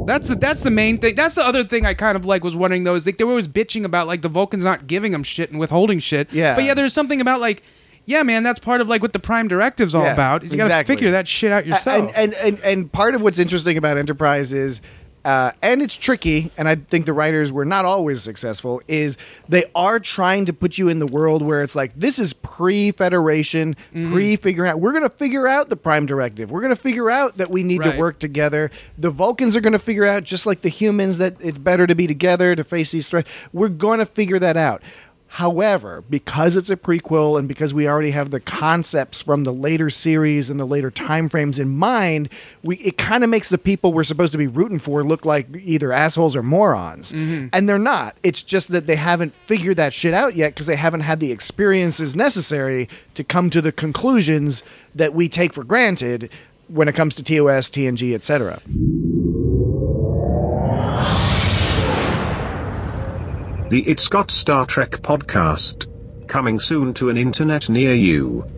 That's the main thing. That's the other thing I kind of like was wondering though, is like they were always bitching about like the Vulcans not giving them shit and withholding shit. Yeah. But yeah, there's something about like, yeah, man, that's part of like what the Prime Directive's all about. Is you gotta figure that shit out yourself. And part of what's interesting about Enterprise is, and it's tricky, and I think the writers were not always successful, is they are trying to put you in the world where it's like, this is pre-Federation, pre-figuring out, we're going to figure out the Prime Directive. We're going to figure out that we need to work together. The Vulcans are going to figure out, just like the humans, that it's better to be together to face these threats. We're going to figure that out. However, because it's a prequel and because we already have the concepts from the later series and the later time frames in mind, it kind of makes the people we're supposed to be rooting for look like either assholes or morons. And they're not. It's just that they haven't figured that shit out yet because they haven't had the experiences necessary to come to the conclusions that we take for granted when it comes to TOS, TNG, etc. The It's Got Star Trek podcast. Coming soon to an internet near you.